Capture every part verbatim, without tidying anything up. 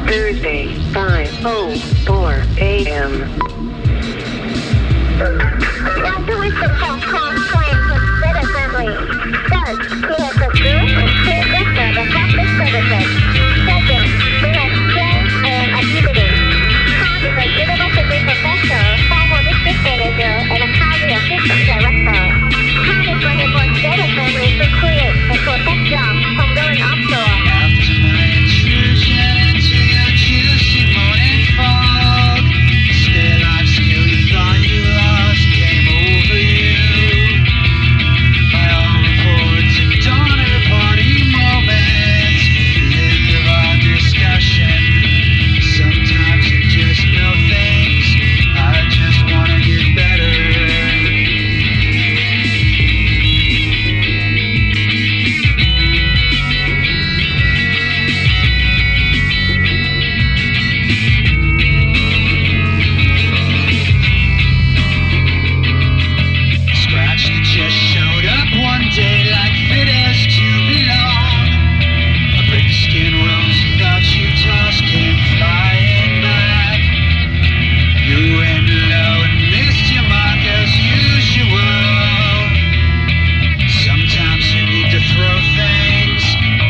Thursday, five oh four a.m. Why do we support calm flames instead of family? First, we have the good and clear record of public services. Second, we have strength and agility. Tom is a university professor, former district manager, and a highly efficient director. Tom is running for instead of family to create and protect jobs from going offshore. After my intrusion into your juicy morning fog, still I'm still you thought you lost came over you. My own reports of donor party moments, live of our discussion. Sometimes you just know things, I just wanna get better. Scratch that just showed up one day like fit as to belong. A brick skin rose you thought you tossed came flying back. You went low and missed your mark as usual. Sometimes you need to throw things.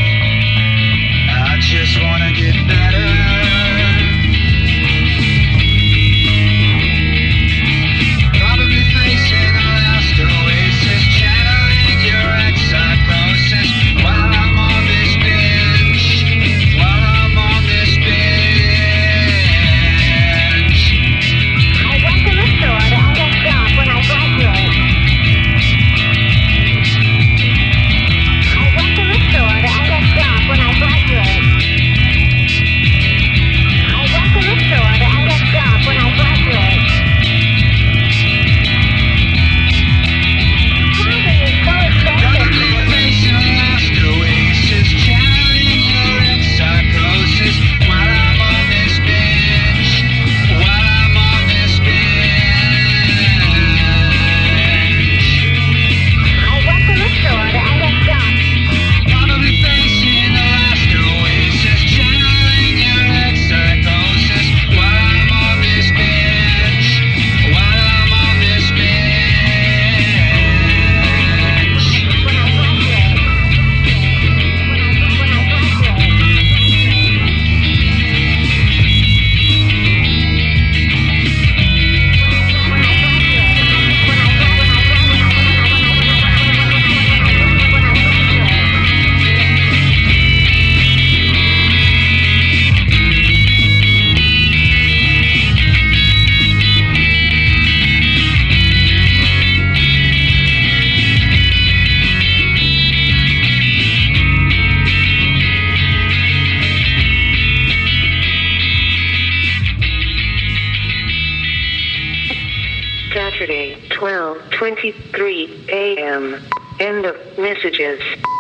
I just wanna get better. Probably facing the last oasis, channeling your ex-psychosis while I'm on this binge, while I'm on this binge. I went to the store to end a job when I graduate. I went to the store to end a job when I graduate. I went to the store to end a job when I graduate. How do you so Probably expensive? facing the last oasis, channeling your ex-psychosis while I'm on this binge, while I'm on this binge. I went to the store to end a job. Probably facing the last oasis, channeling your ex-psychosis while I'm on this binge, while I'm on this binge. When I graduate. When I graduate. Saturday, twelve twenty-three a.m. End of messages.